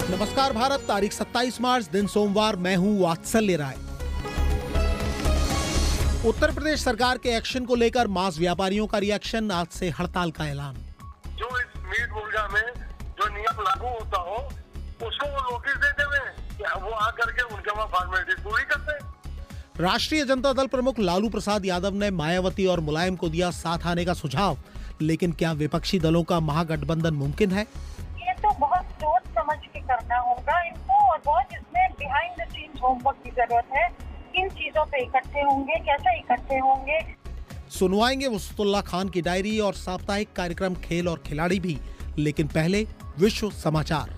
नमस्कार भारत, तारीख 27 मार्च, दिन सोमवार। मैं हूं वात्सल्य राय। उत्तर प्रदेश सरकार के एक्शन को लेकर मांस व्यापारियों का रिएक्शन, आज से हड़ताल का ऐलान। जो इस मीट मुर्गा में जो नियम लागू होता हो उसको वो नोटिस देते हुए वो आकर के उनके वहाँ फॉर्मेलिटी पूरी करते हैं। राष्ट्रीय जनता दल प्रमुख लालू प्रसाद यादव ने मायावती और मुलायम को दिया साथ आने का सुझाव, लेकिन क्या विपक्षी दलों का महागठबंधन मुमकिन है? ये तो बहुत सोच समझ के करना होगा इनको, और बहुत इसमें बिहाइंड द सीन्स होमवर्क की जरूरत है। किन चीजों पे इकट्ठे होंगे, कैसे इकट्ठे होंगे। सुनवाएंगे वसतुल्ला खान की डायरी और साप्ताहिक कार्यक्रम खेल और खिलाड़ी भी, लेकिन पहले विश्व समाचार।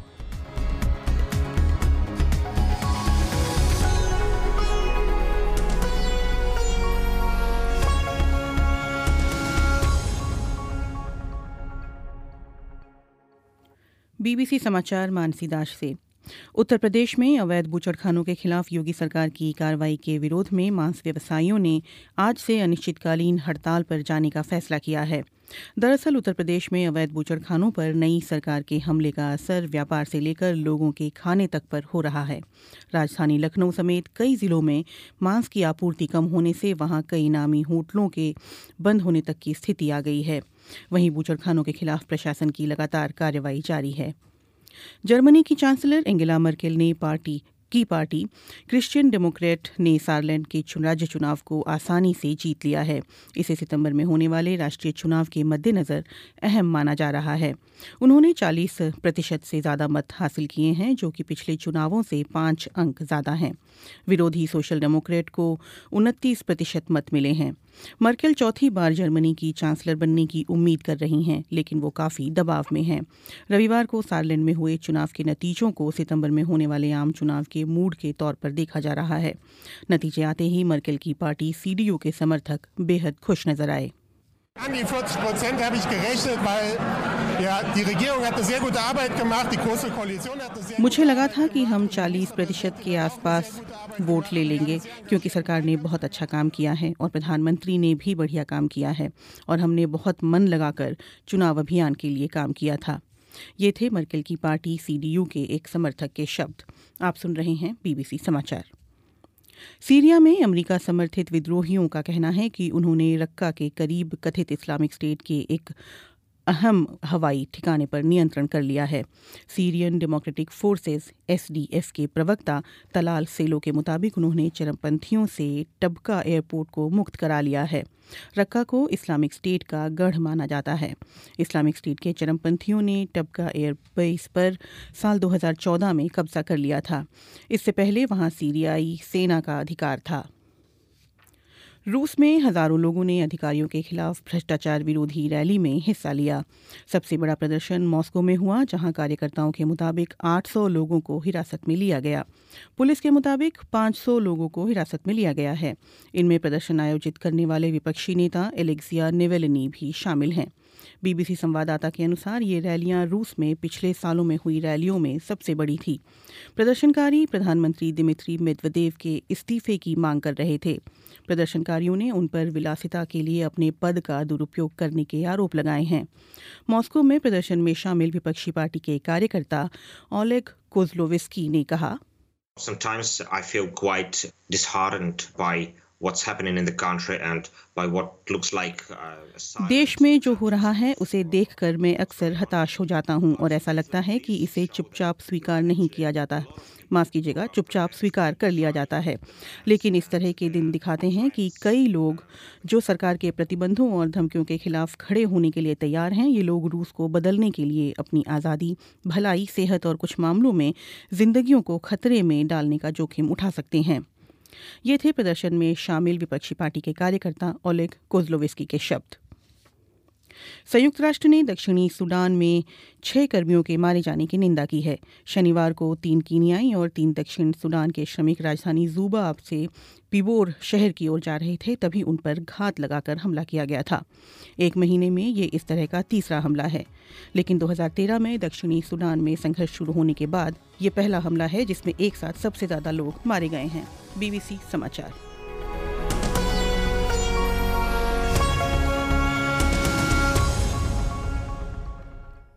बीबीसी समाचार मानसी दास से। उत्तर प्रदेश में अवैध बूचड़खानों के खिलाफ योगी सरकार की कार्रवाई के विरोध में मांस व्यवसायियों ने आज से अनिश्चितकालीन हड़ताल पर जाने का फैसला किया है। दरअसल उत्तर प्रदेश में अवैध बूचड़खानों पर नई सरकार के हमले का असर व्यापार से लेकर लोगों के खाने तक पर हो रहा है। राजधानी लखनऊ समेत कई जिलों में मांस की आपूर्ति कम होने से वहां कई नामी होटलों के बंद होने तक की स्थिति आ गई है। वहीं बूचड़खानों के खिलाफ प्रशासन की लगातार कार्रवाई जारी है। जर्मनी की चांसलर एंगेला मर्केल ने पार्टी क्रिश्चियन डेमोक्रेट ने सारलैंड के राज्य चुनाव को आसानी से जीत लिया है। इसे सितंबर में होने वाले राष्ट्रीय चुनाव के मद्देनजर अहम माना जा रहा है। उन्होंने 40% से ज़्यादा मत हासिल किए हैं, जो कि पिछले चुनावों से 5 अंक ज़्यादा हैं। विरोधी सोशल डेमोक्रेट को 29% मत मिले हैं। मर्केल चौथी बार जर्मनी की चांसलर बनने की उम्मीद कर रही हैं, लेकिन वो काफ़ी दबाव में हैं। रविवार को सारलैंड में हुए चुनाव के नतीजों को सितंबर में होने वाले आम चुनाव के मूड के तौर पर देखा जा रहा है। नतीजे आते ही मर्केल की पार्टी CDU के समर्थक बेहद खुश नजर आए। An die 40% habe ich gerechnet, weil ja, die Regierung hat eine sehr gute Arbeit gemacht, die große Koalition hat eine sehr मुझे लगा था कि हम 40% के आसपास वोट ले लेंगे, क्योंकि सरकार ने बहुत अच्छा काम किया है और प्रधानमंत्री ने भी बढ़िया काम किया है और हमने बहुत मन लगाकर चुनाव अभियान के लिए काम किया था। ये थे मर्केल की पार्टी CDU के एक समर्थक के शब्द। आप सुन रहे हैं BBC समाचार। सीरिया में अमेरिका समर्थित विद्रोहियों का कहना है कि उन्होंने रक्का के करीब कथित इस्लामिक स्टेट के एक अहम हवाई ठिकाने पर नियंत्रण कर लिया है। सीरियन डेमोक्रेटिक फोर्सेस SDF के प्रवक्ता तलाल सेलो के मुताबिक उन्होंने चरमपंथियों से टबका एयरपोर्ट को मुक्त करा लिया है। रक्का को इस्लामिक स्टेट का गढ़ माना जाता है। इस्लामिक स्टेट के चरमपंथियों ने टबका एयरबेस पर साल 2014 में कब्जा कर लिया था। इससे पहले वहां सीरियाई सेना का अधिकार था। रूस में हजारों लोगों ने अधिकारियों के खिलाफ भ्रष्टाचार विरोधी रैली में हिस्सा लिया। सबसे बड़ा प्रदर्शन मॉस्को में हुआ, जहां कार्यकर्ताओं के मुताबिक 800 लोगों को हिरासत में लिया गया। पुलिस के मुताबिक 500 लोगों को हिरासत में लिया गया है। इनमें प्रदर्शन आयोजित करने वाले विपक्षी नेता एलेक्सिया नेवेलिनी भी शामिल हैं। BBC संवाददाता के अनुसार ये रैलियां रूस में पिछले सालों में हुई रैलियों में सबसे बड़ी थी। प्रदर्शनकारी प्रधानमंत्री दिमित्री मेदवेदेव के इस्तीफे की मांग कर रहे थे। प्रदर्शनकारियों ने उन पर विलासिता के लिए अपने पद का दुरुपयोग करने के आरोप लगाए हैं। मॉस्को में प्रदर्शन में शामिल विपक्षी पार्टी के कार्यकर्ता ओलेग कोज़लोविस्की ने कहा, Sometimes I feel quite disheartened by what's happening in the country and by what looks like देश में जो हो रहा है उसे देखकर मैं अक्सर हताश हो जाता हूं और ऐसा लगता है कि इसे चुपचाप स्वीकार नहीं किया जाता। माफ कीजिएगा, चुपचाप स्वीकार कर लिया जाता है। लेकिन इस तरह के दिन दिखाते हैं कि कई लोग जो सरकार के प्रतिबंधों और धमकियों के खिलाफ खड़े होने के लिए तैयार हैं, ये लोग रूस को बदलने के लिए अपनी आज़ादी, भलाई, सेहत और कुछ मामलों में जिंदगियों को खतरे में डालने का जोखिम उठा सकते हैं। ये थे प्रदर्शन में शामिल विपक्षी पार्टी के कार्यकर्ता ओलेग कोज़लोविस्की के शब्द। संयुक्त राष्ट्र ने दक्षिणी सूडान में 6 कर्मियों के मारे जाने की निंदा की है। शनिवार को 3 कीनियाई और 3 दक्षिण सूडान के श्रमिक राजधानी जुबा से पिबोर शहर की ओर जा रहे थे, तभी उन पर घात लगाकर हमला किया गया था। 1 महीने में ये इस तरह का तीसरा हमला है। लेकिन 2013 में दक्षिणी सूडान में संघर्ष शुरू होने के बाद ये पहला हमला है जिसमें एक साथ सबसे ज़्यादा लोग मारे गए हैं। BBC समाचार।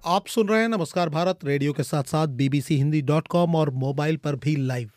आप सुन रहे हैं नमस्कार भारत रेडियो के साथ साथ bbchindi.com और मोबाइल पर भी लाइव।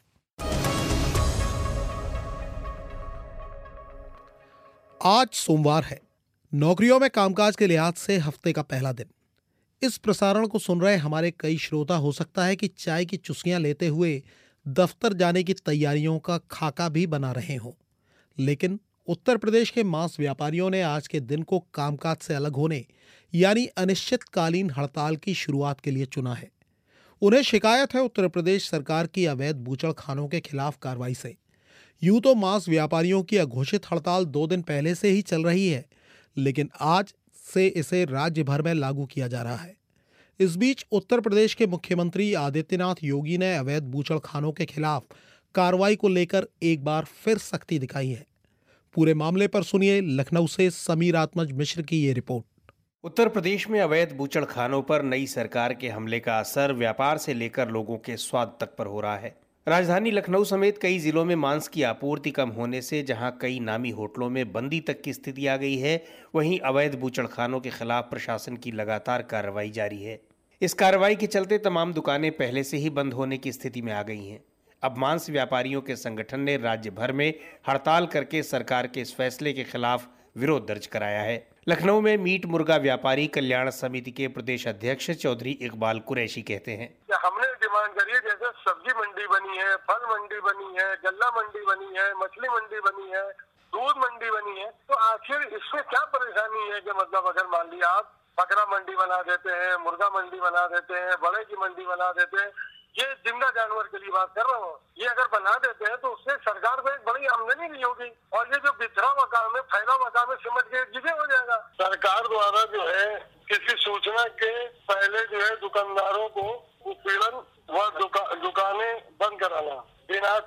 आज सोमवार है। नौकरियों में कामकाज के लिहाज से हफ्ते का पहला दिन। इस प्रसारण को सुन रहे हमारे कई श्रोता हो सकता है कि चाय की चुस्कियां लेते हुए दफ्तर जाने की तैयारियों का खाका भी बना रहे हों। लेकिन उत्तर प्रदेश के मांस व्यापारियों ने आज के दिन को कामकाज से अलग होने यानी अनिश्चितकालीन हड़ताल की शुरुआत के लिए चुना है। उन्हें शिकायत है उत्तर प्रदेश सरकार की अवैध बूचड़खानों के खिलाफ कार्रवाई से। यूं तो मांस व्यापारियों की अघोषित हड़ताल 2 दिन पहले से ही चल रही है, लेकिन आज से इसे राज्य भर में लागू किया जा रहा है। इस बीच उत्तर प्रदेश के मुख्यमंत्री आदित्यनाथ योगी ने अवैध बूचड़खानों के खिलाफ कार्रवाई को लेकर एक बार फिर सख्ती दिखाई है। पूरे मामले पर सुनिए लखनऊ से समीर आत्मज मिश्र की ये रिपोर्ट। उत्तर प्रदेश में अवैध बूचड़खानों पर नई सरकार के हमले का असर व्यापार से लेकर लोगों के स्वाद तक पर हो रहा है। राजधानी लखनऊ समेत कई जिलों में मांस की आपूर्ति कम होने से जहां कई नामी होटलों में बंदी तक की स्थिति आ गई है, वहीं अवैध बूचड़खानों के खिलाफ प्रशासन की लगातार कार्रवाई जारी है। इस कार्रवाई के चलते तमाम दुकानें पहले से ही बंद होने की स्थिति में आ गई हैं। अब मांस व्यापारियों के संगठन ने राज्य भर में हड़ताल करके सरकार के इस फैसले के खिलाफ विरोध दर्ज कराया है। लखनऊ में मीट मुर्गा व्यापारी कल्याण समिति के प्रदेश अध्यक्ष चौधरी इकबाल कुरैशी कहते हैं, हमने डिमांड करी है, जैसे सब्जी मंडी बनी है, फल मंडी बनी है, गल्ला मंडी बनी है, मछली मंडी बनी है, दूध मंडी बनी है, तो आखिर इसमें क्या परेशानी है कि मतलब अगर मान लिया आप बकरा मंडी बना देते हैं, मुर्गा मंडी बना देते हैं, बड़े की मंडी बना देते हैं, ये जिंदा जानवर के लिए बात कर रहा हूँ, ये अगर बना देते हैं तो उससे सरकार को एक बड़ी आमदनी नहीं होगी और ये जो बिखरा हुआ काम है, फैला हुआ काम है, सिमट के एक जगह हो जाएगा। सरकार द्वारा जो है किसी सूचना के पहले जो है दुकानदारों को उत्पीड़न व दुकानें बंद कराना, दिनांक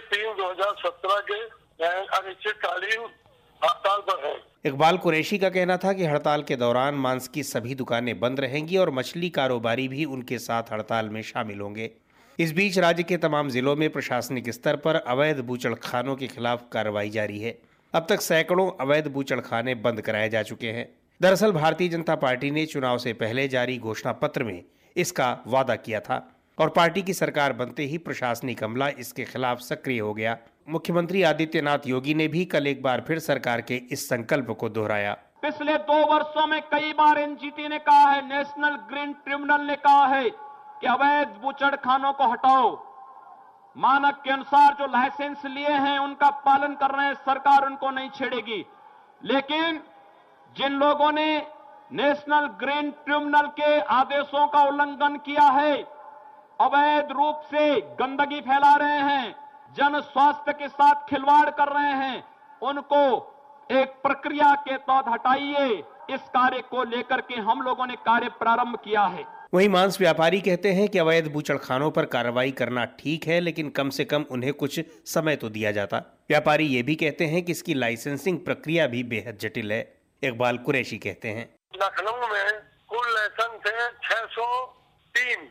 25/3/2017 के अनिश्चितकालीन हड़ताल पर है। इकबाल कुरैशी का कहना था कि हड़ताल के दौरान मांस की सभी दुकानें बंद रहेंगी और मछली कारोबारी भी उनके साथ हड़ताल में शामिल होंगे। इस बीच राज्य के तमाम जिलों में प्रशासनिक स्तर पर अवैध बूचड़खानों के खिलाफ कार्रवाई जारी है। अब तक सैकड़ों अवैध बूचड़खाने बंद कराए जा चुके हैं। दरअसल भारतीय जनता पार्टी ने चुनाव से पहले जारी घोषणा पत्र में इसका वादा किया था और पार्टी की सरकार बनते ही प्रशासनिक अमला इसके खिलाफ सक्रिय हो गया। मुख्यमंत्री आदित्यनाथ योगी ने भी कल एक बार फिर सरकार के इस संकल्प को दोहराया। पिछले 2 वर्षों में कई बार एनजीटी ने कहा है, नेशनल ग्रीन ट्रिब्यूनल ने कहा है कि अवैध बूचड़खानों को हटाओ। मानक के अनुसार जो लाइसेंस लिए हैं उनका पालन कर रहे हैं, सरकार उनको नहीं छेड़ेगी। लेकिन जिन लोगों ने नेशनल ग्रीन ट्रिब्यूनल के आदेशों का उल्लंघन किया है, अवैध रूप से गंदगी फैला रहे हैं, जन स्वास्थ्य के साथ खिलवाड़ कर रहे हैं, उनको एक प्रक्रिया के तहत हटाइए। इस कार्य को लेकर के हम लोगों ने कार्य प्रारंभ किया है। वहीं मांस व्यापारी कहते हैं कि अवैध बूचड़खानों पर कार्रवाई करना ठीक है, लेकिन कम से कम उन्हें कुछ समय तो दिया जाता। व्यापारी ये भी कहते हैं कि इसकी लाइसेंसिंग प्रक्रिया भी बेहद जटिल है। इकबाल कुरैशी कहते हैं, लखनऊ में कुल लाइसेंस है 603,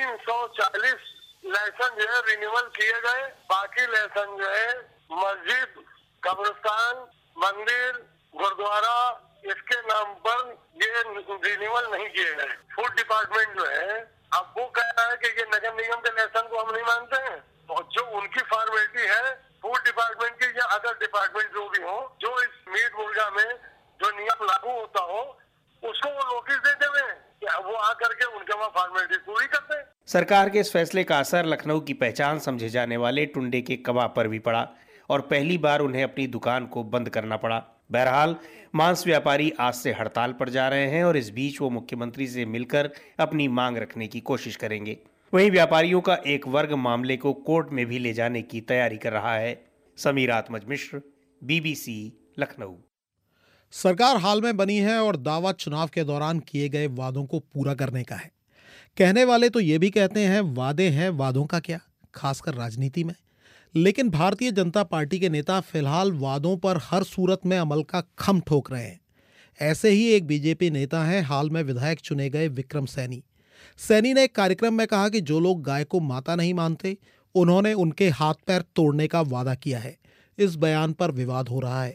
340 लाइसेंस जो है रिन्यूअल किए गए, बाकी लाइसेंस जो है मस्जिद, कब्रिस्तान, मंदिर, गुरुद्वारा इसके नाम पर ये रिन्यूअल नहीं किए गए। फूड डिपार्टमेंट जो है अब वो कह रहा है कि ये नगर निगम के लाइसेंस को हम नहीं मानते हैं, और जो उनकी फॉर्मेलिटी है फूड डिपार्टमेंट की या अदर डिपार्टमेंट जो भी हो, जो इस मीट मुर्गा में जो नियम लागू होता हो उसको वो नोटिस दे देवे, वो आकर के उनके वहाँ फॉर्मेलिटी पूरी करते हैं। सरकार के इस फैसले का असर लखनऊ की पहचान समझे जाने वाले टुंडे के कबाब पर भी पड़ा और पहली बार उन्हें अपनी दुकान को बंद करना पड़ा। बहरहाल मांस व्यापारी आज से हड़ताल पर जा रहे हैं और इस बीच वो मुख्यमंत्री से मिलकर अपनी मांग रखने की कोशिश करेंगे। वहीं व्यापारियों का एक वर्ग मामले को कोर्ट में भी ले जाने की तैयारी कर रहा है। समीर आत्मज मिश्र, BBC लखनऊ। सरकार हाल में बनी है और दावा चुनाव के दौरान किए गए वादों को पूरा करने का है। कहने वाले तो ये भी कहते हैं वादे हैं, वादों का क्या, खासकर राजनीति में। लेकिन भारतीय जनता पार्टी के नेता फिलहाल वादों पर हर सूरत में अमल का खम ठोक रहे हैं। ऐसे ही एक बीजेपी नेता हैं हाल में विधायक चुने गए विक्रम सैनी। सैनी ने एक कार्यक्रम में कहा कि जो लोग गाय को माता नहीं मानते उन्होंने उनके हाथ पैर तोड़ने का वादा किया है। इस बयान पर विवाद हो रहा है।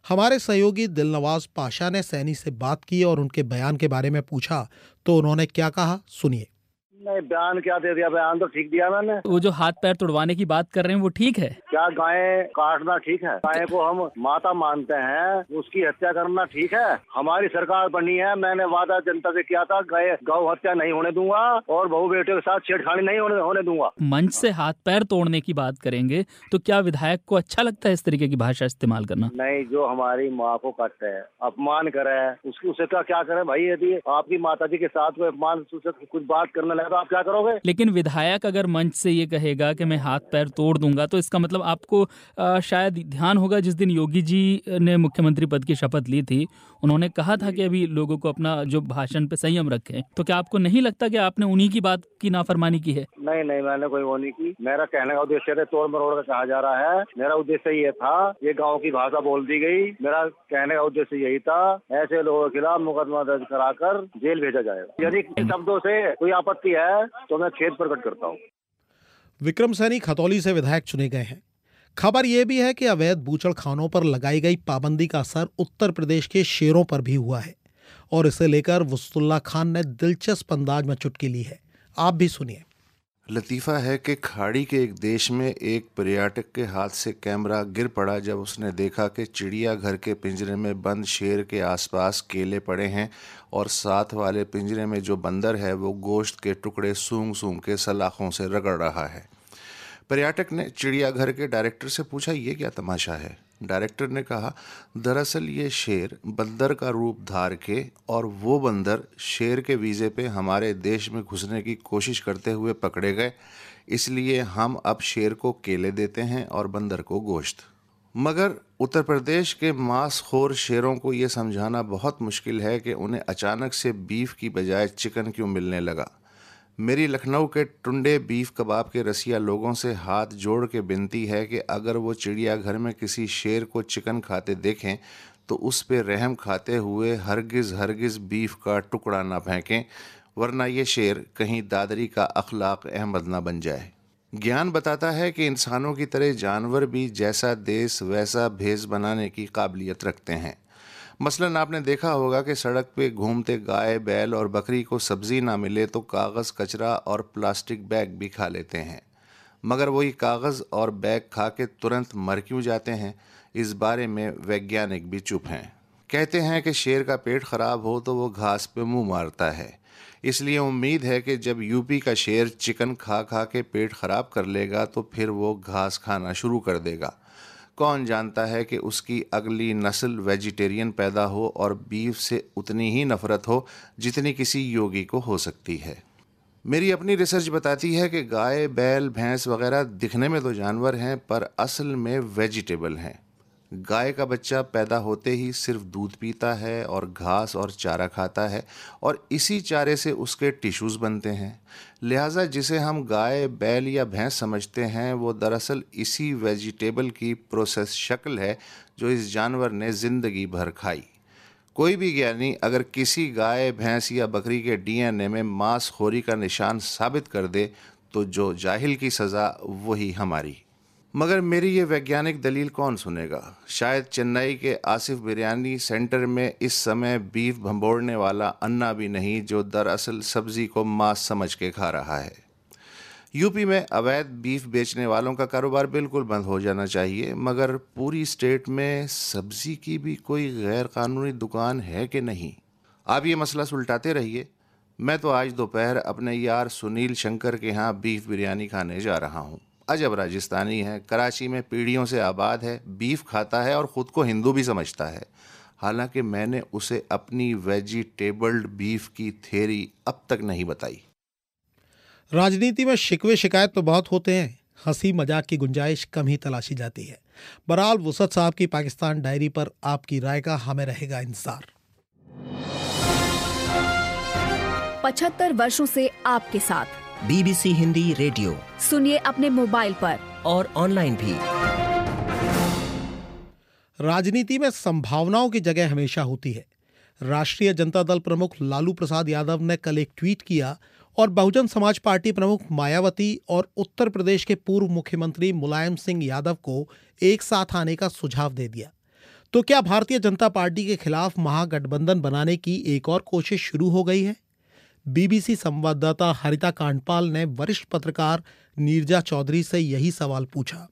हमारे सहयोगी दिलनवाज पाशा ने सैनी से बात की और उनके बयान के बारे में पूछा तो उन्होंने क्या कहा, सुनिए। नहीं, बयान क्या दे दिया? बयान तो ठीक दिया मैंने। वो जो हाथ पैर तुड़वाने की बात कर रहे हैं वो ठीक है क्या? गाय काटना ठीक है? गाय को हम माता मानते हैं, उसकी हत्या करना ठीक है? हमारी सरकार बनी है, मैंने वादा जनता से किया था गौ हत्या नहीं होने दूंगा और बहू बेटे के साथ छेड़खानी नहीं होने दूंगा। मंच से हाथ पैर तोड़ने की बात करेंगे तो क्या विधायक को अच्छा लगता है इस तरीके की भाषा इस्तेमाल करना? नहीं, जो हमारी माँ को काटते है, अपमान करे, उसे क्या करे भाई? यदि आपकी माता जी के साथ कोई अपमान कुछ बात करने लगा तो आप क्या करोगे? लेकिन विधायक अगर मंच से ये कहेगा कि मैं हाथ पैर तोड़ दूंगा तो इसका मतलब आपको शायद ध्यान होगा जिस दिन योगी जी ने मुख्यमंत्री पद की शपथ ली थी, उन्होंने कहा था कि अभी लोगों को अपना जो भाषण पे संयम रखें। तो क्या आपको नहीं लगता कि आपने उन्हीं की बात की नाफरमानी की है? नहीं, मैंने कोई वो नहीं की। मेरा कहने का उद्देश्य है, तोड़ मरोड़ कर कहा जा रहा है, मेरा उद्देश्य ये था, ये गाँव की भाषा बोल दी गई, मेरा कहने का उद्देश्य यही था, ऐसे लोगों के खिलाफ मुकदमा दर्ज कराकर जेल भेजा जाएगा। यदि शब्दों से कोई आपत्ति है तो मैं खेद प्रकट करता हूँ। विक्रम सैनी खतौली से विधायक चुने गए हैं। खबर यह भी है कि अवैध बूचड़खानों पर लगाई गई पाबंदी का असर उत्तर प्रदेश के शेरों पर भी हुआ है और इसे लेकर वस्तुल्ला खान ने दिलचस्प अंदाज में चुटकी ली है। आप भी सुनिए। लतीफ़ा है कि खाड़ी के एक देश में एक पर्यटक के हाथ से कैमरा गिर पड़ा जब उसने देखा कि चिड़ियाघर के पिंजरे में बंद शेर के आसपास केले पड़े हैं और साथ वाले पिंजरे में जो बंदर है वो गोश्त के टुकड़े सूंघ सूंघ के सलाखों से रगड़ रहा है। पर्यटक ने चिड़ियाघर के डायरेक्टर से पूछा, ये क्या तमाशा है? डायरेक्टर ने कहा, दरअसल ये शेर बंदर का रूप धार के और वो बंदर शेर के वीज़े पे हमारे देश में घुसने की कोशिश करते हुए पकड़े गए, इसलिए हम अब शेर को केले देते हैं और बंदर को गोश्त। मगर उत्तर प्रदेश के मांसखोर शेरों को ये समझाना बहुत मुश्किल है कि उन्हें अचानक से बीफ की बजाय चिकन क्यों मिलने लगा। मेरी लखनऊ के टुंडे बीफ कबाब के रसिया लोगों से हाथ जोड़ के विनती है कि अगर वो चिड़ियाघर में किसी शेर को चिकन खाते देखें तो उस पे रहम खाते हुए हरगिज़ बीफ का टुकड़ा ना फेंकें, वरना ये शेर कहीं दादरी का अखलाक अहमद ना बन जाए। ज्ञान बताता है कि इंसानों की तरह जानवर भी जैसा देश वैसा भेष बनाने की काबिलियत रखते हैं। मसलन आपने देखा होगा कि सड़क पे घूमते गाय, बैल और बकरी को सब्ज़ी ना मिले तो कागज़, कचरा और प्लास्टिक बैग भी खा लेते हैं, मगर वही कागज़ और बैग खा के तुरंत मर क्यों जाते हैं, इस बारे में वैज्ञानिक भी चुप हैं। कहते हैं कि शेर का पेट ख़राब हो तो वो घास पे मुंह मारता है, इसलिए उम्मीद है कि जब यूपी का शेर चिकन खा खा के पेट ख़राब कर लेगा तो फिर वो घास खाना शुरू कर देगा। कौन जानता है कि उसकी अगली नस्ल वेजिटेरियन पैदा हो और बीफ से उतनी ही नफ़रत हो जितनी किसी योगी को हो सकती है। मेरी अपनी रिसर्च बताती है कि गाय, बैल, भैंस वगैरह दिखने में तो जानवर हैं पर असल में वेजिटेबल हैं। गाय का बच्चा पैदा होते ही सिर्फ दूध पीता है और घास और चारा खाता है और इसी चारे से उसके टिश्यूज़ बनते हैं। लिहाजा जिसे हम गाय, बैल या भैंस समझते हैं वो दरअसल इसी वेजिटेबल की प्रोसेस शक्ल है जो इस जानवर ने ज़िंदगी भर खाई। कोई भी ज्ञानी अगर किसी गाय, भैंस या बकरी के डीएनए में मांसखोरी का निशान साबित कर दे तो जो जाहिल की सज़ा वही हमारी। मगर मेरी ये वैज्ञानिक दलील कौन सुनेगा? शायद चेन्नई के आसिफ बिरयानी सेंटर में इस समय बीफ भंबोड़ने वाला अन्ना भी नहीं जो दरअसल सब्ज़ी को मांस समझ के खा रहा है। यूपी में अवैध बीफ बेचने वालों का कारोबार बिल्कुल बंद हो जाना चाहिए, मगर पूरी स्टेट में सब्ज़ी की भी कोई गैर कानूनी दुकान है कि नहीं? आप ये मसला सुलटाते रहिए। मैं तो आज दोपहर अपने यार सुनील शंकर के यहाँ बीफ बिरयानी खाने जा रहा हूँ। अजब राजस्थानी है, कराची में पीढ़ियों से आबाद है, बीफ खाता है और ख़ुद को हिंदू भी समझता है। हालांकि मैंने उसे अपनी वेजिटेबल्ड बीफ की थ्योरी अब तक नहीं बताई। राजनीति में शिकवे शिकायत तो बहुत होते हैं, हंसी मजाक की गुंजाइश कम ही तलाशी जाती है। बहरहाल वुसत साहब की पाकिस्तान डायरी पर आपकी राय का हमें रहेगा इंतजार। 75 वर्षों से आपके साथ BBC हिंदी रेडियो सुनिए अपने मोबाइल पर और ऑनलाइन भी। राजनीति में संभावनाओं की जगह हमेशा होती है। राष्ट्रीय जनता दल प्रमुख लालू प्रसाद यादव ने कल एक ट्वीट किया और बहुजन समाज पार्टी प्रमुख मायावती और उत्तर प्रदेश के पूर्व मुख्यमंत्री मुलायम सिंह यादव को एक साथ आने का सुझाव दे दिया। तो क्या भारतीय जनता पार्टी के खिलाफ महागठबंधन बनाने की एक और कोशिश शुरू हो गई है? बीबीसी संवाददाता हरिता कांडपाल ने वरिष्ठ पत्रकार नीरजा चौधरी से यही सवाल पूछा।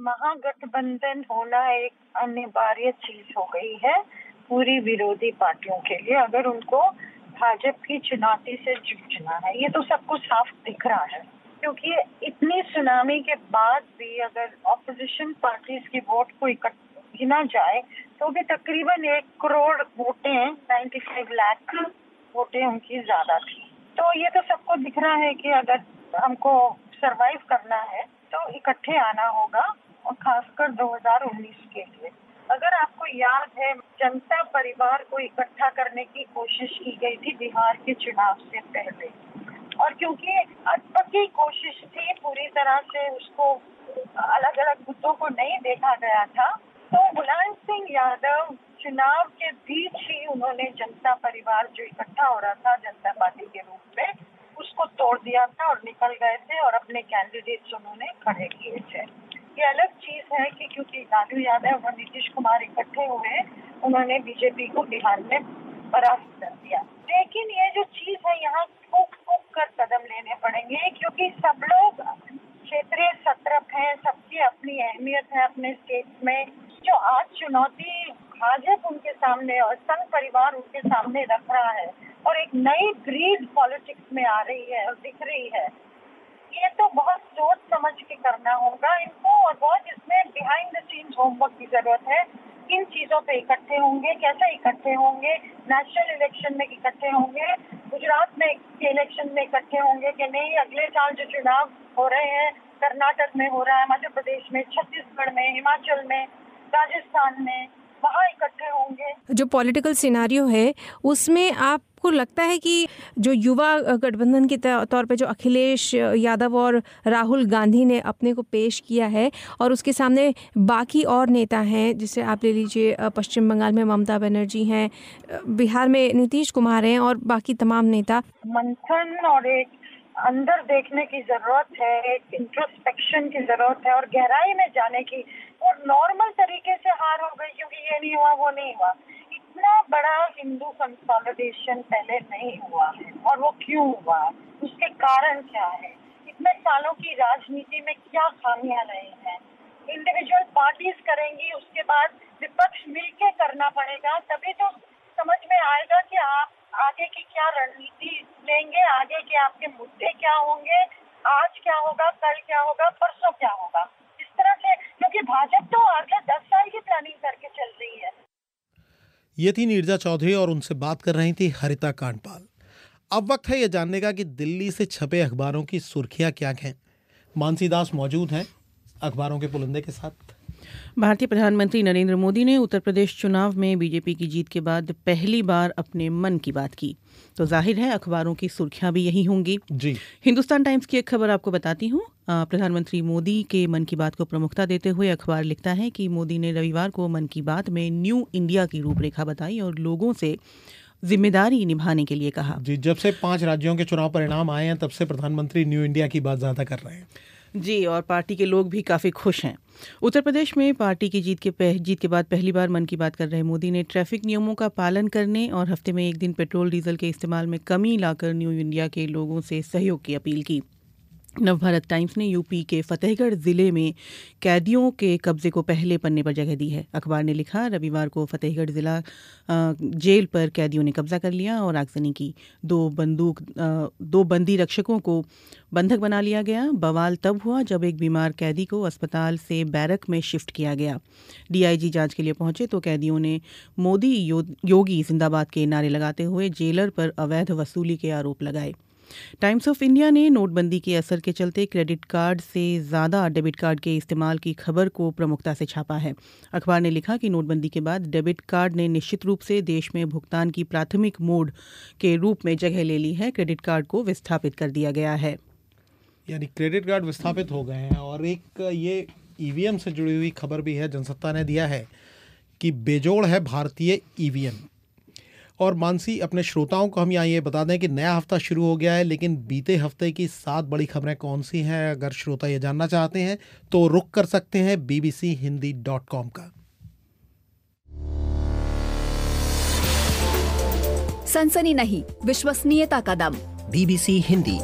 महागठबंधन होना एक अनिवार्य चीज हो गई है पूरी विरोधी पार्टियों के लिए, अगर उनको भाजपा की चुनौती से जूझना है। ये तो सबको साफ दिख रहा है, क्योंकि इतनी सुनामी के बाद भी अगर ऑपोजिशन पार्टीज की वोट को गिना जाए तो भी तकरीबन 1 करोड़ वोटें, 95 लाख वोटें उनकी ज्यादा थी। तो ये तो सबको दिख रहा है कि अगर हमको सरवाइव करना है तो इकट्ठे आना होगा, और खासकर 2019 के लिए। अगर आपको याद है, जनता परिवार को इकट्ठा करने की कोशिश की गई थी बिहार के चुनाव से पहले, और क्योंकि अटपटी कोशिश थी, पूरी तरह से उसको अलग अलग मुद्दों को नहीं देखा गया था, तो मुलायम सिंह यादव चुनाव के बीच ही उन्होंने जनता परिवार जो इकट्ठा हो रहा था जनता पार्टी के रूप में, उसको तोड़ दिया था और निकल गए थे और अपने कैंडिडेट्स उन्होंने खड़े किए थे। ये अलग चीज है कि क्योंकि लालू यादव और नीतीश कुमार इकट्ठे हुए, उन्होंने बीजेपी को बिहार में परास्त कर दिया। लेकिन ये जो चीज है, यहाँ फूक कर कदम लेने पड़ेंगे, क्योंकि सब लोग क्षेत्रीय सतर्क हैं, सबकी अपनी अहमियत है अपने स्टेट में। जो आज चुनौती भाजपा उनके सामने और संघ परिवार उनके सामने रख रहा है, और एक नई ग्रीड पॉलिटिक्स में आ रही है और दिख रही है, ये तो बहुत सोच समझ के करना होगा इनको, और बहुत इसमें बिहाइंड द सीन्स होमवर्क की जरूरत है। किन चीजों पे इकट्ठे होंगे, कैसे इकट्ठे होंगे, नेशनल इलेक्शन में इकट्ठे होंगे, गुजरात में के इलेक्शन में इकट्ठे होंगे कि नहीं, अगले साल जो चुनाव हो रहे हैं कर्नाटक में हो रहा है, मध्य प्रदेश में, छत्तीसगढ़ में, हिमाचल में, राजस्थान में, वहाँ इकट्ठे होंगे। जो पॉलिटिकल सिनेरियो है उसमें आपको लगता है कि जो युवा गठबंधन के तौर पे जो अखिलेश यादव और राहुल गांधी ने अपने को पेश किया है, और उसके सामने बाकी और नेता हैं, जिसे आप ले लीजिए पश्चिम बंगाल में ममता बनर्जी हैं, बिहार में नीतीश कुमार हैं, और बाकी तमाम नेता, मंथन और एक अंदर देखने की जरूरत है, एक इंट्रोस्पेक्शन की जरूरत है और गहराई में जाने की। और नॉर्मल तरीके से हार हो गई क्योंकि ये नहीं हुआ वो नहीं हुआ। इतना बड़ा हिंदू कंसोलिडेशन पहले नहीं हुआ है, और वो क्यों हुआ, उसके कारण क्या है, इतने सालों की राजनीति में क्या खामियां रही हैं। इंडिविजुअल पार्टीज करेंगी, उसके बाद विपक्ष मिलके करना पड़ेगा, तभी तो समझ में आएगा कि आप आगे की क्या रणनीति लेंगे, आगे के आपके मुद्दे क्या होंगे, आज क्या होगा, कल क्या होगा, परसों क्या होगा। इस तरह से, क्योंकि भाजपा तो आगे 10 साल की प्लानिंग करके चल रही है। ये थी नीरजा चौधरी और उनसे बात कर रही थी हरिता कांडपाल। अब वक्त है ये जानने का कि दिल्ली से छपे अखबारों की सुर्खियां क्या हैं। मानसी दास मौजूद हैं अखबारों के पुलिंदे के साथ। भारतीय प्रधानमंत्री नरेंद्र मोदी ने उत्तर प्रदेश चुनाव में बीजेपी की जीत के बाद पहली बार अपने मन की बात की, तो जाहिर है अखबारों की सुर्खियां भी यही होंगी जी। हिंदुस्तान टाइम्स की एक खबर आपको बताती हूँ। प्रधानमंत्री मोदी के मन की बात को प्रमुखता देते हुए अखबार लिखता है कि मोदी ने रविवार को मन की बात में न्यू इंडिया की रूपरेखा बताई और लोगों से जिम्मेदारी निभाने के लिए कहा। जी, जब से 5 राज्यों के चुनाव परिणाम आए हैं तब से प्रधानमंत्री न्यू इंडिया की बात ज्यादा कर रहे हैं जी, और पार्टी के लोग भी काफ़ी खुश हैं। उत्तर प्रदेश में पार्टी की जीत के बाद पहली बार मन की बात कर रहे मोदी ने ट्रैफिक नियमों का पालन करने और हफ्ते में एक दिन पेट्रोल डीजल के इस्तेमाल में कमी लाकर न्यू इंडिया के लोगों से सहयोग की अपील की। नवभारत टाइम्स ने यूपी के फतेहगढ़ जिले में कैदियों के कब्जे को पहले पन्ने पर जगह दी है। अखबार ने लिखा, रविवार को फतेहगढ़ जिला जेल पर कैदियों ने कब्जा कर लिया और आगजनी की। 2 बंदी रक्षकों को बंधक बना लिया गया। बवाल तब हुआ जब एक बीमार कैदी को अस्पताल से बैरक में शिफ्ट किया गया। डीआईजी जांच के लिए पहुंचे तो कैदियों ने मोदी योगी जिंदाबाद के नारे लगाते हुए जेलर पर अवैध वसूली के आरोप लगाए। टाइम्स ऑफ इंडिया ने नोटबंदी के असर के चलते क्रेडिट कार्ड से ज़्यादा डेबिट कार्ड के इस्तेमाल की खबर को प्रमुखता से छापा है। अखबार ने लिखा कि नोटबंदी के बाद डेबिट कार्ड ने निश्चित रूप से देश में भुगतान की प्राथमिक मोड के रूप में जगह ले ली है। क्रेडिट कार्ड को विस्थापित कर दिया गया है, यानी क्रेडिट कार्ड विस्थापित हो गए हैं। और एक ये ईवीएम से जुड़ी हुई खबर भी है, जनसत्ता ने दिया है कि बेजोड़ है भारतीय ईवीएम। और मानसी, अपने श्रोताओं को हम यहाँ ये बता दें कि नया हफ्ता शुरू हो गया है, लेकिन बीते हफ्ते की 7 बड़ी खबरें कौन सी हैं, अगर श्रोता ये जानना चाहते हैं तो रुख कर सकते हैं bbchindi.com का। सनसनी नहीं, विश्वसनीयता का दम। BBC हिंदी।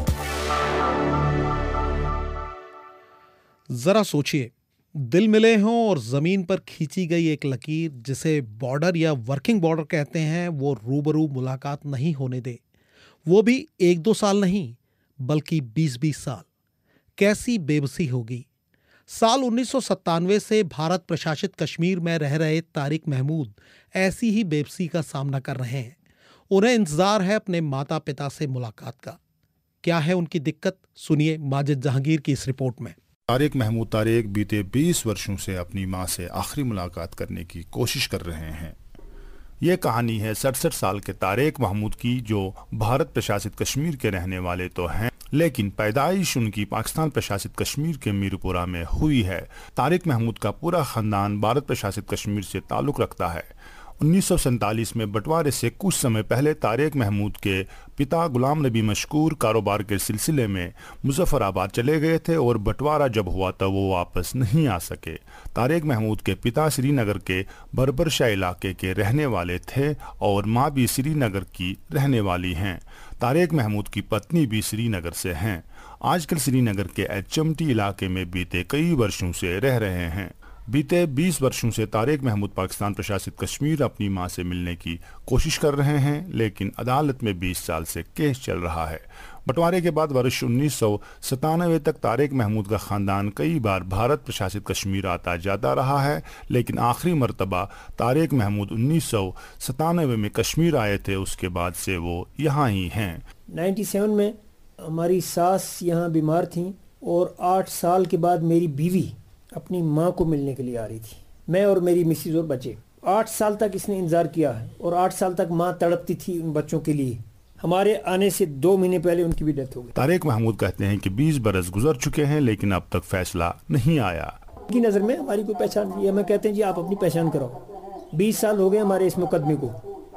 जरा सोचिए, दिल मिले हों और जमीन पर खींची गई एक लकीर जिसे बॉर्डर या वर्किंग बॉर्डर कहते हैं, वो रूबरू मुलाकात नहीं होने दे, वो भी 1-2 साल नहीं बल्कि 20-20 साल। कैसी बेबसी होगी। साल 1997 से भारत प्रशासित कश्मीर में रह रहे तारिक महमूद ऐसी ही बेबसी का सामना कर रहे हैं। उन्हें इंतजार है अपने माता पिता से मुलाकात का। क्या है उनकी दिक्कत, सुनिए माजिद जहांगीर की इस रिपोर्ट में। तारिक महमूद तारिक बीते 20 वर्षों से अपनी मां से आखिरी मुलाकात करने की कोशिश कर रहे हैं। ये कहानी है 67 साल के तारिक महमूद की, जो भारत प्रशासित कश्मीर के रहने वाले तो हैं, लेकिन पैदाइश उनकी पाकिस्तान प्रशासित कश्मीर के मीरपुरा में हुई है। तारिक महमूद का पूरा खानदान भारत प्रशासित कश्मीर से ताल्लुक़ रखता है। 1947 में बंटवारे से कुछ समय पहले तारिक महमूद के पिता गुलाम नबी मशकूर कारोबार के सिलसिले में मुजफ्फराबाद चले गए थे और बंटवारा जब हुआ तब वो वापस नहीं आ सके। तारिक महमूद के पिता श्रीनगर के बरबरशाह इलाके के रहने वाले थे और माँ भी श्रीनगर की रहने वाली हैं। तारिक महमूद की पत्नी भी श्रीनगर से हैं। आजकल श्रीनगर के HMT इलाके में बीते कई वर्षों से रह रहे हैं। बीते 20 वर्षों से तारिक महमूद पाकिस्तान प्रशासित कश्मीर अपनी मां से मिलने की कोशिश कर रहे हैं, लेकिन अदालत में 20 साल से केस चल रहा है। बंटवारे के बाद वर्ष 1997 तक तारिक महमूद का खानदान कई बार भारत प्रशासित कश्मीर आता जाता रहा है, लेकिन आखिरी मरतबा तारिक महमूद 1997 में कश्मीर आए थे। उसके बाद से वो यहाँ ही हैं। 97 में हमारी सास यहाँ बीमार थी और 8 साल के बाद मेरी बीवी अपनी माँ को मिलने के लिए आ रही थी। मैं और मेरी मिसेज और बच्चे 8 साल तक इसने इंतजार किया है और 8 साल तक माँ तड़पती थी उन बच्चों के लिए। हमारे आने से 2 महीने पहले उनकी भी डेथ हो गई। तारिक महमूद कहते हैं कि 20 बरस गुजर चुके हैं, लेकिन अब तक फैसला नहीं आया। की नज़र में हमारी कोई पहचान नहीं है। हमें कहते हैं जी आप अपनी पहचान कराओ। 20 साल हो गए हमारे इस मुकदमे को।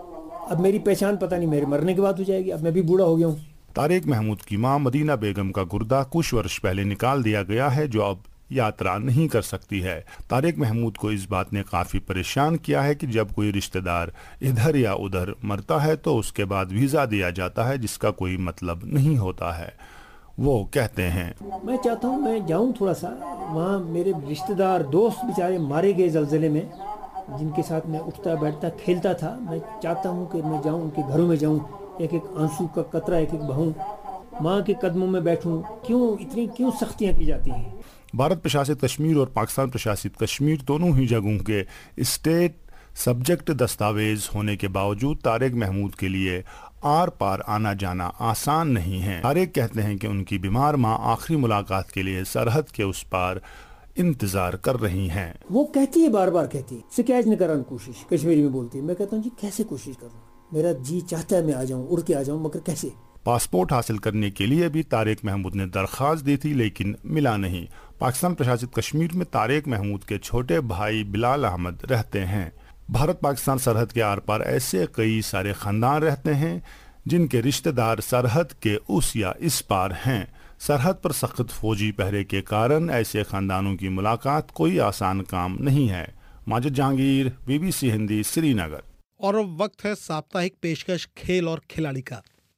अब मेरी पहचान पता नहीं मेरे मरने के बाद हो जाएगी। अब मैं भी बूढ़ा हो गया हूँ। तारिक महमूद की मां मदीना बेगम का गुर्दा कुछ वर्ष पहले निकाल दिया गया है, जो अब यात्रा नहीं कर सकती है। तारिक महमूद को इस बात ने काफ़ी परेशान किया है कि जब कोई रिश्तेदार इधर या उधर मरता है तो उसके बाद वीज़ा दिया जाता है, जिसका कोई मतलब नहीं होता है। वो कहते हैं, मैं चाहता हूँ मैं जाऊँ थोड़ा सा वहाँ। मेरे रिश्तेदार दोस्त बेचारे मारे गए ज़लज़ले में, जिनके साथ मैं उठता बैठता खेलता था। मैं चाहता हूँ कि मैं जाऊँ, उनके घरों में जाऊँ, एक एक आंसू का कतरा एक एक बहाऊं, माँ के कदमों में बैठूं। क्यों सख्तियाँ की जाती हैं? भारत प्रशासित कश्मीर और पाकिस्तान प्रशासित कश्मीर दोनों ही जगहों के स्टेट सब्जेक्ट दस्तावेज होने के बावजूद तारिक महमूद के लिए आर पार आना जाना आसान नहीं है। तारिक कहते हैं कि उनकी बीमार माँ आखिरी मुलाकात के लिए सरहद के उस पार इंतजार कर रही हैं। वो कहती है, बार बार कहती है, शिकायत न कराने कोशिश, कश्मीरी में बोलती है। मैं कहता हूँ जी कैसे कोशिश करूँ, मेरा जी चाहता है मैं आ जाऊँ, उड़ के आ जाऊँ, मगर कैसे? पासपोर्ट हासिल करने के लिए भी तारिक महमूद ने दरख्वास्त दी थी, लेकिन मिला नहीं। पाकिस्तान प्रशासित कश्मीर में तारिक महमूद के छोटे भाई बिलाल अहमद रहते हैं। भारत पाकिस्तान सरहद के आर पार ऐसे कई सारे खानदान रहते हैं जिनके रिश्तेदार सरहद के उस या इस पार हैं। सरहद पर सख्त फौजी पहरे के कारण ऐसे खानदानों की मुलाकात कोई आसान काम नहीं है। माजिद जहांगीर, BBC हिंदी, श्रीनगर। और अब वक्त है साप्ताहिक पेशकश खेल और खिलाड़ी का।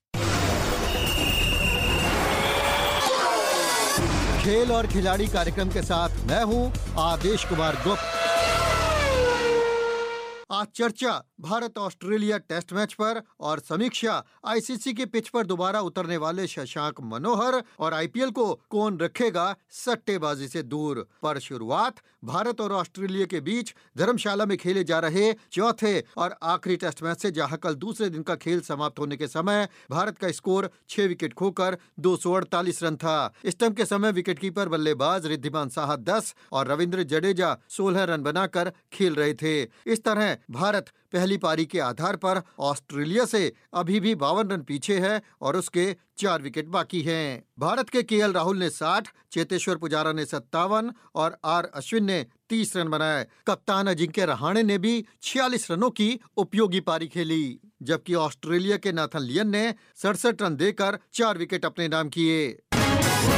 खेल और खिलाड़ी कार्यक्रम के साथ मैं हूं आदेश कुमार गुप्त। आज चर्चा भारत ऑस्ट्रेलिया टेस्ट मैच पर और समीक्षा ICC के पिच पर दोबारा उतरने वाले शशांक मनोहर और IPL को कौन रखेगा सट्टेबाजी से दूर। पर शुरुआत भारत और ऑस्ट्रेलिया के बीच धर्मशाला में खेले जा रहे चौथे और आखिरी टेस्ट मैच से, जहां कल दूसरे दिन का खेल समाप्त होने के समय भारत का स्कोर 6 विकेट खोकर 248 रन था। स्टंप के समय विकेटकीपर बल्लेबाज रिद्धिमान साहा 10 और रविंद्र जडेजा 16 रन बनाकर खेल रहे थे। इस तरह भारत पहली पारी के आधार पर ऑस्ट्रेलिया से अभी भी 52 रन पीछे है और उसके 4 विकेट बाकी हैं। भारत के KL राहुल ने 60, चेतेश्वर पुजारा ने 57 और R अश्विन ने 30 रन बनाए। कप्तान अजिंक्य रहाणे ने भी 46 रनों की उपयोगी पारी खेली, जबकि ऑस्ट्रेलिया के नाथन लियन ने 67 रन देकर 4 विकेट अपने नाम किए।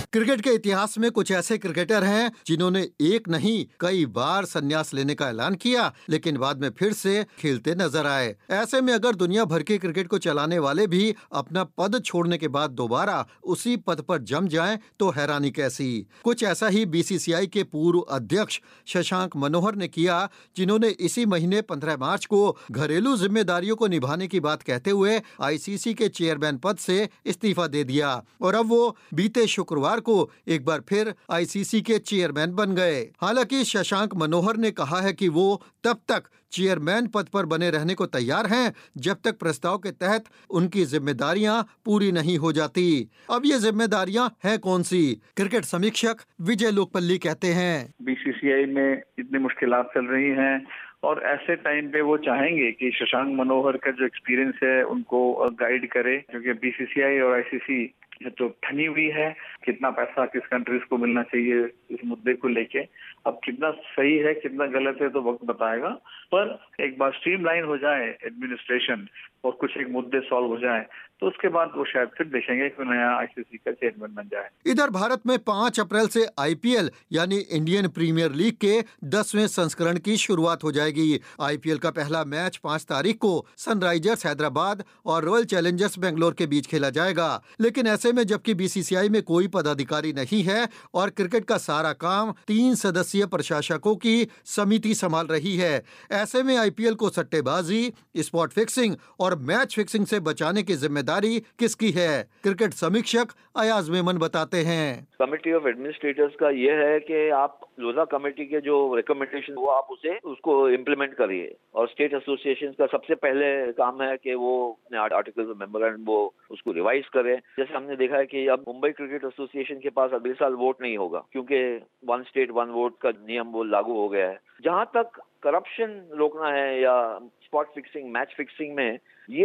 क्रिकेट के इतिहास में कुछ ऐसे क्रिकेटर हैं जिन्होंने एक नहीं कई बार संन्यास लेने का ऐलान किया, लेकिन बाद में फिर से खेलते नजर आए। ऐसे में अगर दुनिया भर के क्रिकेट को चलाने वाले भी अपना पद छोड़ने के बाद दोबारा उसी पद पर जम जाएं तो हैरानी कैसी। कुछ ऐसा ही बीसीसीआई के पूर्व अध्यक्ष शशांक मनोहर ने किया, जिन्होंने इसी महीने 15 मार्च को घरेलू जिम्मेदारियों को निभाने की बात कहते हुए आईसीसी के चेयरमैन पद से इस्तीफा दे दिया और अब वो बीते शुक्रवार को एक बार फिर आईसीसी के चेयरमैन बन गए। हालांकि शशांक मनोहर ने कहा है कि वो तब तक चेयरमैन पद पर बने रहने को तैयार हैं जब तक प्रस्ताव के तहत उनकी जिम्मेदारियां पूरी नहीं हो जाती। अब ये जिम्मेदारियां हैं कौन सी? क्रिकेट समीक्षक विजय लोकपल्ली कहते हैं, बीसीसीआई में इतनी मुश्किलात चल रही हैं और ऐसे टाइम पे वो चाहेंगे कि शशांक मनोहर का जो एक्सपीरियंस है उनको गाइड करे, क्योंकि बीसीसीआई और आईसीसी तो ठनी हुई है। कितना पैसा किस कंट्रीज को मिलना चाहिए इस मुद्दे को लेके, अब कितना सही है कितना गलत है तो वक्त बताएगा, पर एक बार स्ट्रीमलाइन हो जाए एडमिनिस्ट्रेशन और कुछ एक मुद्दे सॉल्व हो जाए तो उसके बाद वो शायद फिर देखेंगे कि नया आईसीसी का चेयरमैन बन जाए। इधर भारत में 5 अप्रैल से आईपीएल यानी इंडियन प्रीमियर लीग के 10वें संस्करण की शुरुआत हो जाएगी। आईपीएल का पहला मैच 5 तारीख को सनराइजर्स हैदराबाद और रॉयल चैलेंजर्स बेंगलोर के बीच खेला जाएगा। लेकिन ऐसे में जबकि बीसीसीआई में कोई पदाधिकारी नहीं है और क्रिकेट का सारा काम 3 सदस्यीय प्रशासकों की समिति संभाल रही है, ऐसे में आईपीएल को सट्टेबाजी, स्पॉट फिक्सिंग और मैच फिक्सिंग से बचाने की जिम्मेदारी किसकी है? क्रिकेट समीक्षक अयाज मेमन बताते हैं, कमेटी ऑफ एडमिनिस्ट्रेटर्स का ये है कि आप लोधा कमेटी के जो रिकमेंडेशन वो आप उसको इम्प्लीमेंट करिए और स्टेट एसोसिएशन का सबसे पहले काम है कि वो अपने आर्टिकल्स ऑफ मेमोरेंडम वो उसको रिवाइज करें। जैसे हमने देखा है कि अब मुंबई क्रिकेट एसोसिएशन के पास अगले साल वोट नहीं होगा क्योंकि 1 स्टेट 1 वोट का नियम वो लागू हो गया है। जहां तक करप्शन रोकना है या स्पॉट फिक्सिंग मैच फिक्सिंग में,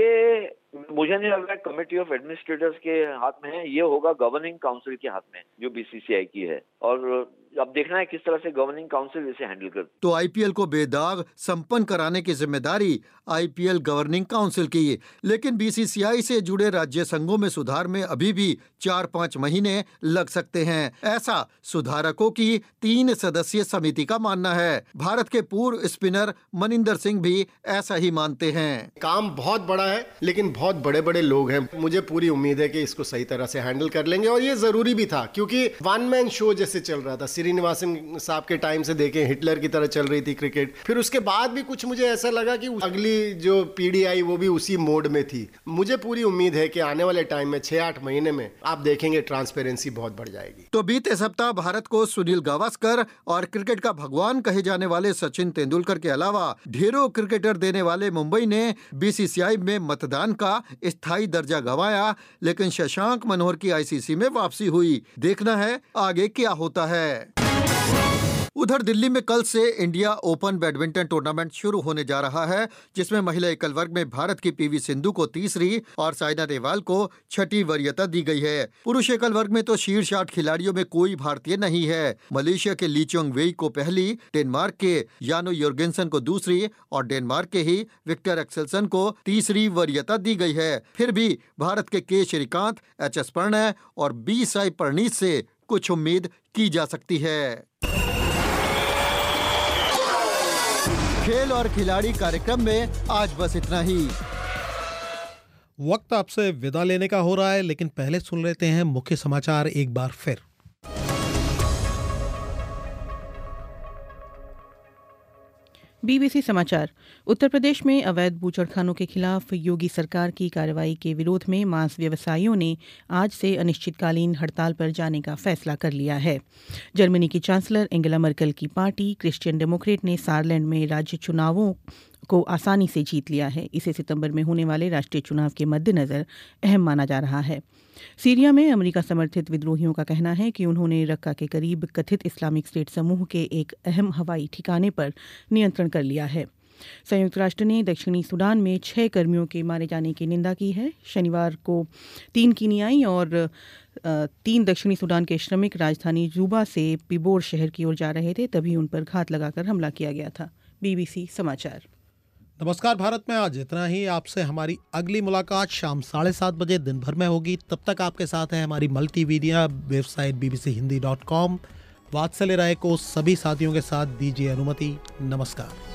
ये मुझे नहीं लग रहा है कमेटी ऑफ एडमिनिस्ट्रेटर्स के हाथ में है, ये होगा गवर्निंग काउंसिल के हाथ में जो बीसीसीआई की है और अब देखना है किस तरह से गवर्निंग काउंसिल इसे हैंडल कर। तो आईपीएल को बेदाग संपन्न कराने की जिम्मेदारी आईपीएल गवर्निंग काउंसिल की, लेकिन बीसीसीआई से जुड़े राज्य संघों में सुधार में अभी भी 4-5 महीने लग सकते हैं, ऐसा सुधारकों की 3 सदस्यीय समिति का मानना है। भारत के पूर्व स्पिनर मनिंदर सिंह भी ऐसा ही मानते हैं। काम बहुत बड़ा है लेकिन बहुत बड़े बड़े लोग हैं, मुझे पूरी उम्मीद है कि इसको सही तरह से हैंडल कर लेंगे और ये जरूरी भी था क्योंकि 1 मैन शो जैसे चल रहा था। श्रीनिवासन साहब के टाइम से देखें हिटलर की तरह चल रही थी क्रिकेट, फिर उसके बाद भी कुछ मुझे ऐसा लगा कि अगली जो पीढ़ी आई वो भी उसी मोड में थी। मुझे पूरी उम्मीद है कि आने वाले टाइम में 6-8 महीने में आप देखेंगे ट्रांसपेरेंसी बहुत बढ़ जाएगी। तो बीते सप्ताह भारत को सुनील गावस्कर और क्रिकेट का भगवान कहे जाने वाले सचिन तेंदुलकर के अलावा ढेरों क्रिकेटर देने वाले मुंबई ने बीसीसीआई में मतदान का स्थायी दर्जा गंवाया, लेकिन शशांक मनोहर की आईसीसी में वापसी हुई। देखना है आगे क्या होता है। उधर दिल्ली में कल से इंडिया ओपन बैडमिंटन टूर्नामेंट शुरू होने जा रहा है, जिसमें महिला एकल वर्ग में भारत की पीवी सिंधु को 3री और साइना नेहवाल को 6ठी वरीयता दी गई है। पुरुष एकल वर्ग में तो शीर्ष 8 खिलाड़ियों में कोई भारतीय नहीं है। मलेशिया के ली चोंग वेई को पहली, डेनमार्क के यानो योर्गेंसन को 2री और डेनमार्क के ही विक्टर एक्सेल्सन को 3री वरीयता दी गई है। फिर भी भारत के श्रीकांत, एच.एस. प्रणय और बी साई प्रणीत से कुछ उम्मीद की जा सकती है। खेल और खिलाड़ी कार्यक्रम में आज बस इतना ही। वक्त आपसे विदा लेने का हो रहा है, लेकिन पहले सुन लेते हैं मुख्य समाचार एक बार फिर। बीबीसी समाचार। उत्तर प्रदेश में अवैध बूचड़खानों के खिलाफ योगी सरकार की कार्रवाई के विरोध में मांस व्यवसायियों ने आज से अनिश्चितकालीन हड़ताल पर जाने का फैसला कर लिया है। जर्मनी की चांसलर एंगेला मर्केल की पार्टी क्रिश्चियन डेमोक्रेट ने सारलैंड में राज्य चुनावों को आसानी से जीत लिया है। इसे सितंबर में होने वाले राष्ट्रीय चुनाव के मद्देनज़र अहम माना जा रहा है। सीरिया में अमेरिका समर्थित विद्रोहियों का कहना है कि उन्होंने रक्का के करीब कथित इस्लामिक स्टेट समूह के एक अहम हवाई ठिकाने पर नियंत्रण कर लिया है। संयुक्त राष्ट्र ने दक्षिणी सूडान में 6 कर्मियों के मारे जाने की निंदा की है। शनिवार को 3 कीनियाई और 3 दक्षिणी सूडान के श्रमिक राजधानी जूबा से पिबोर शहर की ओर जा रहे थे, तभी उन पर घात लगाकर हमला किया गया था। बीबीसी समाचार। नमस्कार भारत में आज इतना ही। आपसे हमारी अगली मुलाकात शाम 7:30 बजे दिन भर में होगी। तब तक आपके साथ है हमारी मल्टीमीडिया वेबसाइट bbchindi.com। वात्सल्य राय को सभी साथियों के साथ दीजिए अनुमति। नमस्कार।